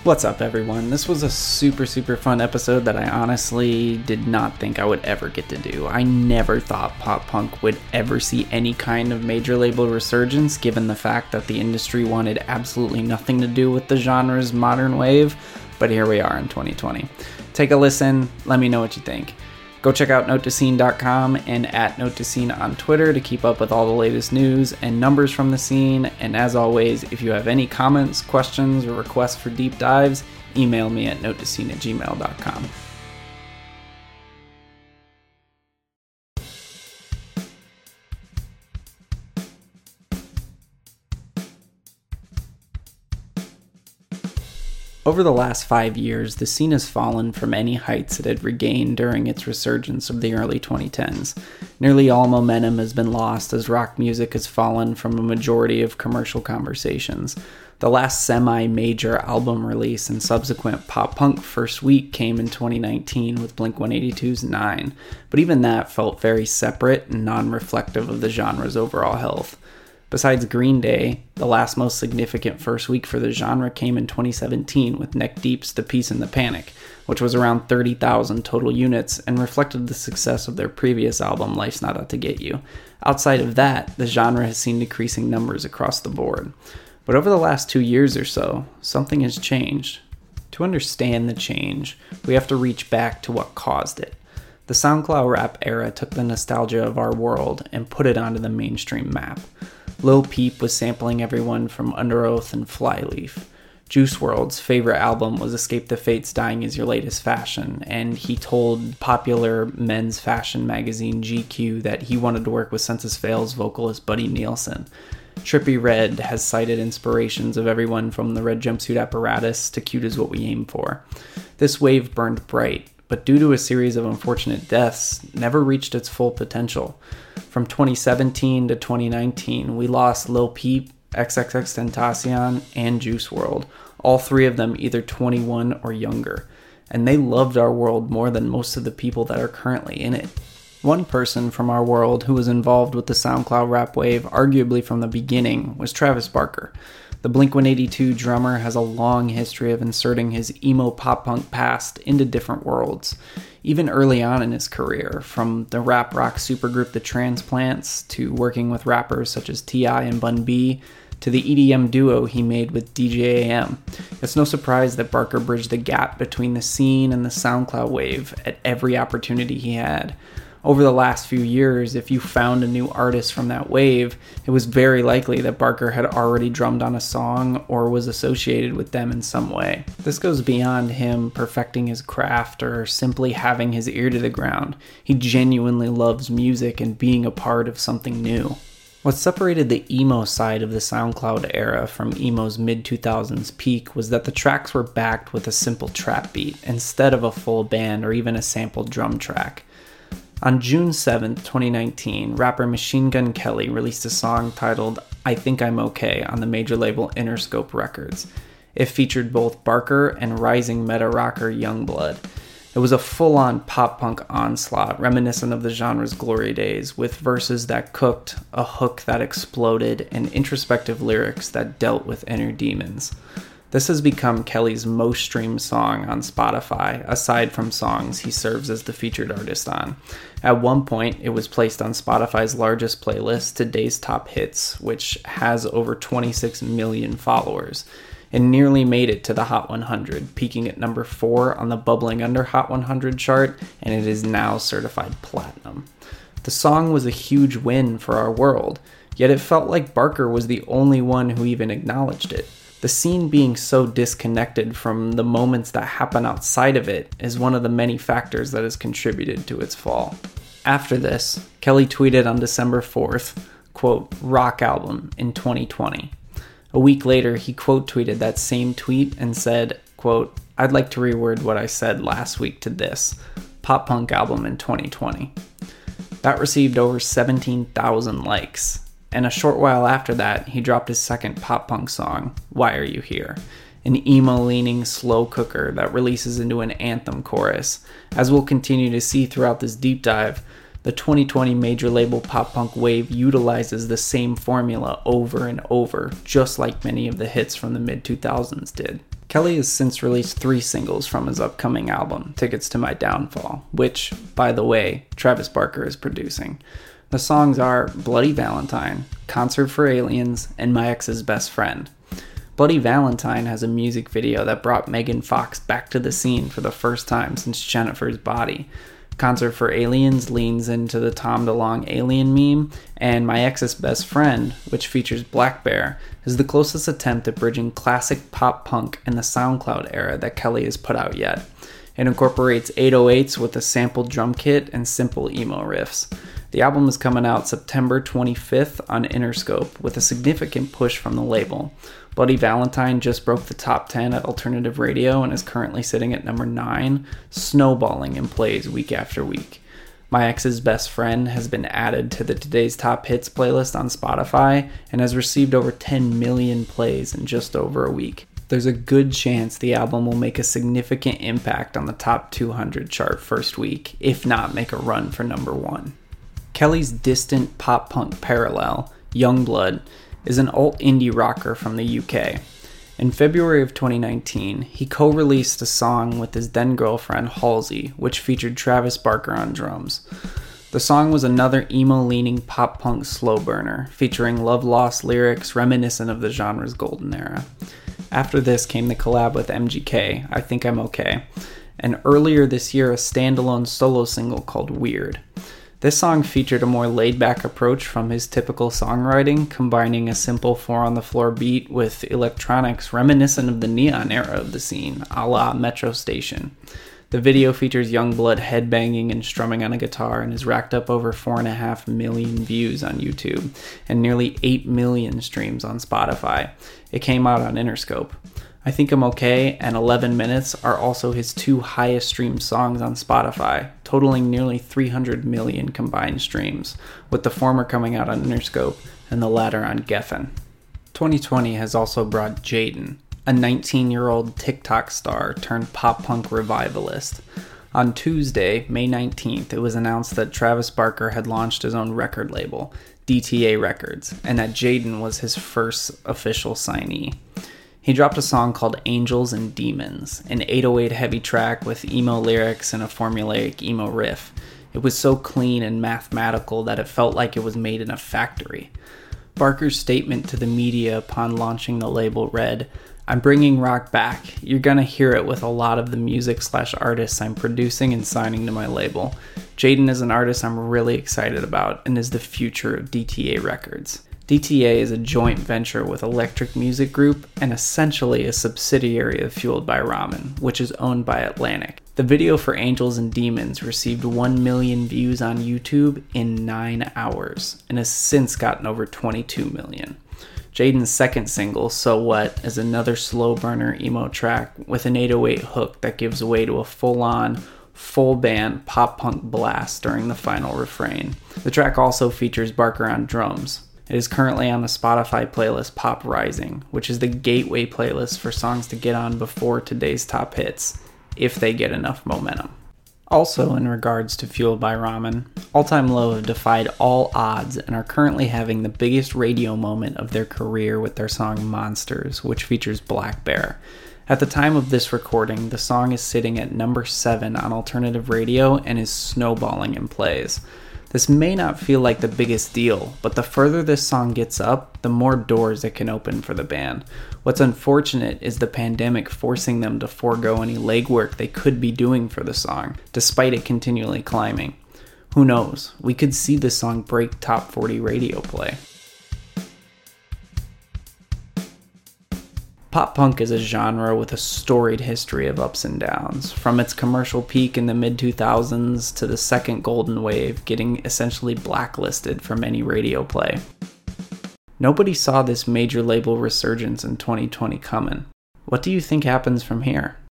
What's up, everyone? This was a super fun episode that I honestly did not think I would ever get to do. I never thought pop punk would ever see any kind of major label resurgence, given the fact that the industry wanted absolutely nothing to do with the genre's modern wave, but here we are in 2020. Take a listen, let me know what you think. Go check out NoteToScene.com and at NoteToScene on Twitter to keep up with all the latest news and numbers from the scene. And as always, if you have any comments, questions, or requests for deep dives, email me at NoteToScene@gmail.com. Over the last 5 years, the scene has fallen from any heights it had regained during its resurgence of the early 2010s. Nearly all momentum has been lost as rock music has fallen from a majority of commercial conversations. The last semi-major album release and subsequent pop-punk first week came in 2019 with Blink-182's 9, but even that felt very separate and non-reflective of the genre's overall health. Besides Green Day, the last most significant first week for the genre came in 2017 with Neck Deep's The Peace and the Panic, which was around 30,000 total units and reflected the success of their previous album, Life's Not Out to Get You. Outside of that, the genre has seen decreasing numbers across the board. But over the last 2 years or so, something has changed. To understand the change, we have to reach back to what caused it. The SoundCloud rap era took the nostalgia of our world and put it onto the mainstream map. Lil Peep was sampling everyone from Underoath and Flyleaf. Juice WRLD's favorite album was Escape the Fate's Dying Is Your Latest Fashion, and he told popular men's fashion magazine GQ that he wanted to work with Census Fail's vocalist Buddy Nielsen. Trippie Redd has cited inspirations of everyone from the Red Jumpsuit Apparatus to Cute Is What We Aim For. This wave burned bright, but due to a series of unfortunate deaths, never reached its full potential. From 2017 to 2019, we lost Lil Peep, XXXTentacion, and Juice WRLD, all three of them either 21 or younger, and they loved our world more than most of the people that are currently in it. One person from our world who was involved with the SoundCloud rap wave, arguably from the beginning, was Travis Barker. The Blink-182 drummer has a long history of inserting his emo pop-punk past into different worlds. Even early on in his career, from the rap-rock supergroup The Transplants, to working with rappers such as T.I. and Bun B, to the EDM duo he made with DJ AM. It's no surprise that Barker bridged the gap between the scene and the SoundCloud wave at every opportunity he had. Over the last few years, if you found a new artist from that wave, it was very likely that Barker had already drummed on a song or was associated with them in some way. This goes beyond him perfecting his craft or simply having his ear to the ground. He genuinely loves music and being a part of something new. What separated the emo side of the SoundCloud era from emo's mid-2000s peak was that the tracks were backed with a simple trap beat instead of a full band or even a sampled drum track. On June 7, 2019, rapper Machine Gun Kelly released a song titled I Think I'm Okay on the major label Interscope Records. It featured both Barker and rising meta rocker Yungblud. It was a full-on pop-punk onslaught reminiscent of the genre's glory days, with verses that cooked, a hook that exploded, and introspective lyrics that dealt with inner demons. This has become Kelly's most streamed song on Spotify, aside from songs he serves as the featured artist on. At one point, it was placed on Spotify's largest playlist, Today's Top Hits, which has over 26 million followers. It nearly made it to the Hot 100, peaking at number 4 on the Bubbling Under Hot 100 chart, and it is now certified platinum. The song was a huge win for our world, yet it felt like Barker was the only one who even acknowledged it. The scene being so disconnected from the moments that happen outside of it is one of the many factors that has contributed to its fall. After this, Kelly tweeted on December 4th, quote, rock album in 2020. A week later, he quote tweeted that same tweet and said, quote, I'd like to reword what I said last week to this, pop punk album in 2020. That received over 17,000 likes. And a short while after that, he dropped his second pop-punk song, Why Are You Here? An emo-leaning slow cooker that releases into an anthem chorus. As we'll continue to see throughout this deep dive, the 2020 major label pop-punk wave utilizes the same formula over and over, just like many of the hits from the mid-2000s did. Kelly has since released 3 singles from his upcoming album, Tickets to My Downfall, which, by the way, Travis Barker is producing. The songs are Bloody Valentine, Concert for Aliens, and My Ex's Best Friend. Bloody Valentine has a music video that brought Megan Fox back to the scene for the first time since Jennifer's Body. Concert for Aliens leans into the Tom DeLonge alien meme, and My Ex's Best Friend, which features blackbear, is the closest attempt at bridging classic pop punk and the SoundCloud era that Kelly has put out yet. It incorporates 808s with a sampled drum kit and simple emo riffs. The album is coming out September 25th on Interscope, with a significant push from the label. Bloody Valentine just broke the top 10 at alternative radio and is currently sitting at number 9, snowballing in plays week after week. My Ex's Best Friend has been added to the Today's Top Hits playlist on Spotify and has received over 10 million plays in just over a week. There's a good chance the album will make a significant impact on the top 200 chart first week, if not make a run for number 1. Kelly's distant pop-punk parallel, Youngblood, is an alt-indie rocker from the UK. In February of 2019, he co-released a song with his then-girlfriend Halsey, which featured Travis Barker on drums. The song was another emo-leaning pop-punk slow burner, featuring love-lost lyrics reminiscent of the genre's golden era. After this came the collab with MGK, I Think I'm Okay, and earlier this year a standalone solo single called Weird. This song featured a more laid-back approach from his typical songwriting, combining a simple 4-on-the-floor beat with electronics reminiscent of the neon era of the scene, a la Metro Station. The video features Youngblood headbanging and strumming on a guitar and has racked up over 4.5 million views on YouTube and nearly 8 million streams on Spotify. It came out on Interscope. I Think I'm Okay and 11 Minutes are also his 2 highest streamed songs on Spotify, totaling nearly 300 million combined streams, with the former coming out on Interscope and the latter on Geffen. 2020 has also brought Jaden, a 19-year-old TikTok star turned pop-punk revivalist. On Tuesday, May 19th, it was announced that Travis Barker had launched his own record label, DTA Records, and that Jaden was his first official signee. He dropped a song called Angels and Demons, an 808 heavy track with emo lyrics and a formulaic emo riff. It was so clean and mathematical that it felt like it was made in a factory. Barker's statement to the media upon launching the label read, "I'm bringing rock back. You're gonna hear it with a lot of the music/artists I'm producing and signing to my label. Jaden is an artist I'm really excited about and is the future of DTA Records." DTA is a joint venture with Electric Music Group and essentially a subsidiary of Fueled by Ramen, which is owned by Atlantic. The video for Angels and Demons received 1 million views on YouTube in 9 hours and has since gotten over 22 million. Jaden's second single, So What, is another slow burner emo track with an 808 hook that gives way to a full-on, full-band pop-punk blast during the final refrain. The track also features Barker on drums. It is currently on the Spotify playlist Pop Rising, which is the gateway playlist for songs to get on before today's top hits, if they get enough momentum. Also, in regards to Fueled by Ramen, All Time Low have defied all odds and are currently having the biggest radio moment of their career with their song Monsters, which features blackbear. At the time of this recording, the song is sitting at number 7 on alternative radio and is snowballing in plays. This may not feel like the biggest deal, but the further this song gets up, the more doors it can open for the band. What's unfortunate is the pandemic forcing them to forego any legwork they could be doing for the song, despite it continually climbing. Who knows, we could see this song break top 40 radio play. Pop punk is a genre with a storied history of ups and downs, from its commercial peak in the mid-2000s to the second golden wave getting essentially blacklisted from any radio play. Nobody saw this major label resurgence in 2020 coming. What do you think happens from here?